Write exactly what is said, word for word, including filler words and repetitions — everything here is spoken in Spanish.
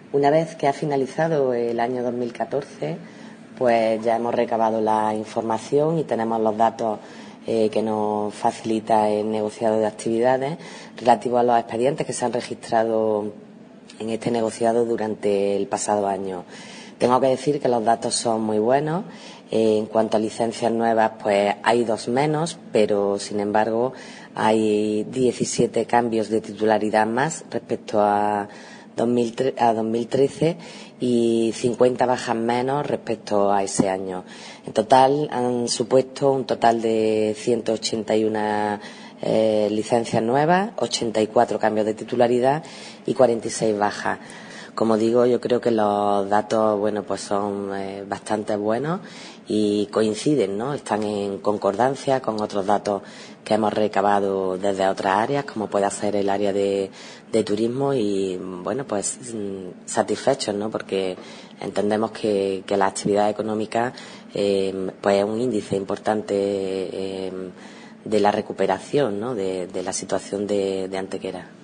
Una vez que ha finalizado el año dos mil catorce, pues ya hemos recabado la información y tenemos los datos eh, que nos facilita el negociado de actividades relativos a los expedientes que se han registrado en este negociado durante el pasado año. Tengo que decir que los datos son muy buenos. Eh, en cuanto a licencias nuevas, pues hay dos menos, pero sin embargo hay diecisiete cambios de titularidad más respecto a dos mil trece y cincuenta bajas menos respecto a ese año. En total han supuesto un total de ciento ochenta y uno eh, licencias nuevas, ochenta y cuatro cambios de titularidad y cuarenta y seis bajas. Como digo, yo creo que los datos, bueno, pues son eh, bastante buenos y coinciden, ¿no? Están en concordancia con otros datos que hemos recabado desde otras áreas, como puede ser el área de, de turismo y, bueno, pues satisfechos, ¿no? Porque entendemos que, que la actividad económica, eh, pues es un índice importante eh, de la recuperación, ¿no? De, de la situación de, de Antequera.